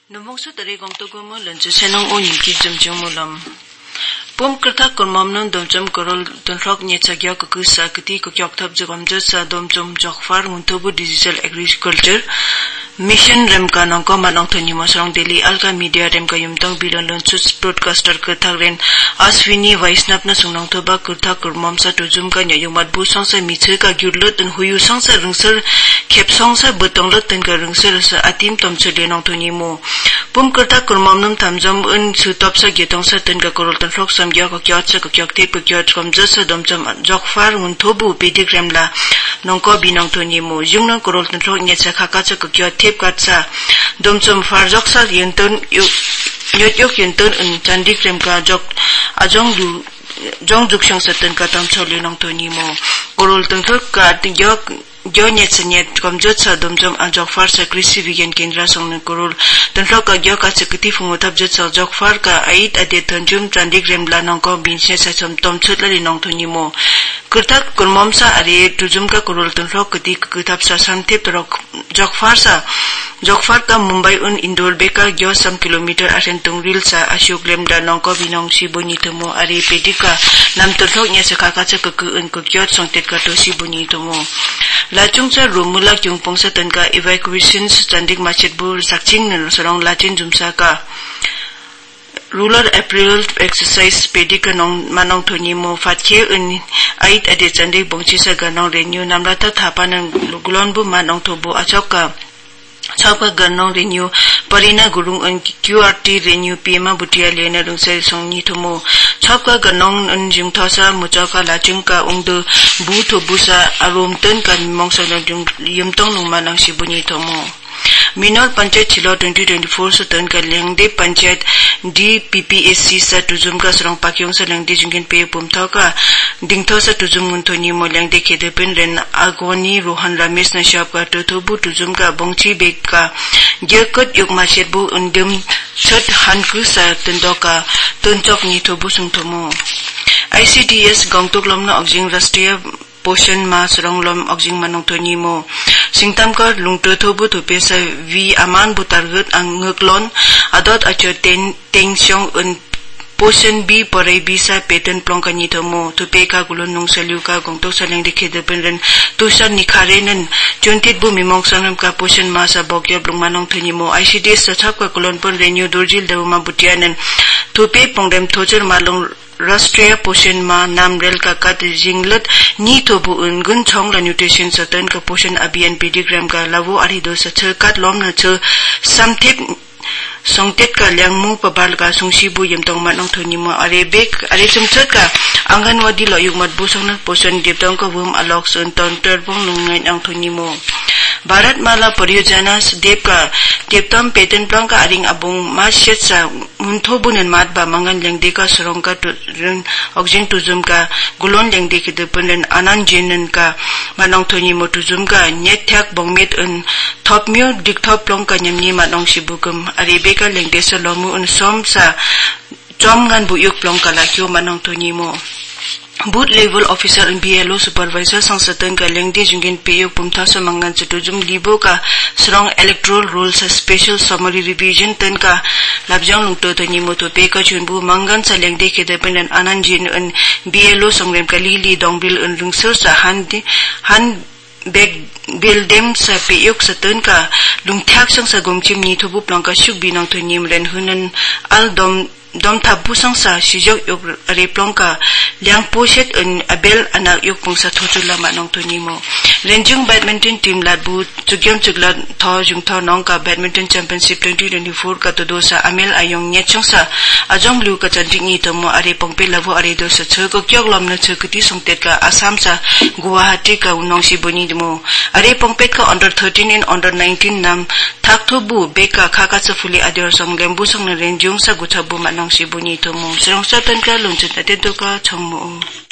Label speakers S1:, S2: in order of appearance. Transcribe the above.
S1: Nubongso tari gongtogomo lancho senong o nyingki jamjongmolam. Pom kerta kormamnon domjom korol donrok nyetsagya kukusa kiti kukyoktab jogomjot sa domjom jokfar nguntobu digital agriculture mission remka nongko manong thoni mosrong Delhi alka media remka yumtong bilan lanchus broadcaster kertagren aswini vaisnap na sungnong thoba kerta kormam sa tujum ka nyayumat bu songsa mithe ka gyurlot an huyu songsa rungsar khep songsa betonglot ten ka rungsar sa atim tomchode nong thoni mo pom kerta kormam nam thamjom un su topsa getong sa ten ka korol tan rok samgya ko kyat sa ko kyak te ko kyat komja sa domjam jokfar nguntobu pedigram la nongko binong thoni mo jungna korol tan rok nyetsa khaka cha ko kyat katsa domchom farjok sa yenton yok yenton un chandik rem ka jok ajong du jong juksang satan ka tam chole nong toni mo korol tang thok ka yok jonet senyet komjot sa domjom ajok far sa krisi vigen kendra song korol tan thok ka yok ka sekti fungotab jot sa jok far ka ait ade tanjum chandik rem la nong ko binse sa tom chot la nong toni mo kurtak kurmom sa are tujum ka korol tan thok kati kutab sa samtep torok jok far sa Jokfar ka Mumbai un Indore beka gyo sam kilometer asen tungril sa Ashok Lemda nongko binong sibuni tomo are pedika nam terthok nya sakaka cha ku un ku gyot songtet ka to sibuni tomo lachung sa rumula kyungpong sa tanka evacuations chandik machetbur sakching nen sorong lachin jumsa ka rural apparel exercise pedika nong manong thoni mo fatke un ait ade chandik bongchi sa ganong renew namlata thapanan gulonbu manong thobo achoka Chauka ganong renew parina gurung an QRT renew pima butia lena rungsai songni thomo chauka ganong an jingthosa muchaka lachungka ungdu bu thobusa aromten kan mongsa jung yumtong nungmanang sibuni thomo Minor Panchayat Chilo 2024 sa tan ka lengde Panchayat DPPSC sa tujum ka sarong pakyong sa lengde jungkin pe pumthaw ka dingtho sa tujum ngunthoni mo lengde kedepen ren agwani Rohan Ramesh na shop ka tuthubu tujum ka bongchi bek ka gyakot yukma shetbu undem chat hanku sa tendoka tunchok ni thobu sungthomo ICDS gongtoklom na ogjing Rashtriya Poshan ma sarong lom ogjing manong thoni mo singtam ka lungto thobu thupe sa vi aman butargut ang nguklon adot acho tensyong un Poshan B parai bisa pattern plong ka nitomo thupe ka gulon nong saliu ka gongtok saleng dikhe depen tusar nikharenan chuntit bu mimong sanam ka Poshan ma sa bogya blung manong thoni mo ICDS sa thap ka gulon pon renew durjil dawma butianan thupe pongdem thochur malong Rashtriya Poshan ma nam rel ka kat jinglat ni thobu ungun chongla nutrition satan ka Poshan abhiyan pedigram ka lawo arido sa kat lom na che samthep songtet ka lyangmu pabal ka sungsibu yemtong manong thoni mo are chumchat ka anganwadi lo yugmat busong na Poshan diptong ka wum alok sun ton terbong lungain ang thoni mo Bharat Mala Pariyojana Dev ka Deptam Peten Plong ka aring abong masyet sa munthobunan matba mangan lengde ka sorong ka ogjing tujum ka gulon lengde ki depen anan jenen ka manong thoni mo tujum ka nyethak bongmet un thopmyo dikthop plong ka nyamni manong sibugum arebe ka lengde sa lomu un som sa chomngan buyuk plong ka lakyo manong thoni mo Boot level officer and BLO supervisor sangsatan ka lengde jungin peyok pumtha sa mangan chutujum libo ka strong electoral rules special summary revision ten ka labjang lungto tani moto pe ka chunbu mangan sa lengde ke depen ananjin an BLO songrem ka lili dongbil un lungsur sa han beg bildem sa peyok sa ten ka lungthak sang sa gomchim ni thubu plong ka shuk binang thunim ren hunan al dom tabu sang sa sijok yok replong ka liang poshet un abel anak yok pung sa thochula manong thoni mo renjung badminton team labu chugyam chugla tho jung tho nong ka badminton championship 2024 ka to dosa amel ayong nyechong sa ajong lu ka chanting ni tomo are pongpe labu are do sa choko kyok lom na chokti songtet ka Assam sa Guwahati ka unong siboni mo are pongpet ka under 13 and under 19 nam thaktobu beka khaka chafuli adir song lembu song na renjung sa guthabu manong sibuni tomo serong satan ka lunchut ateto ka chongmo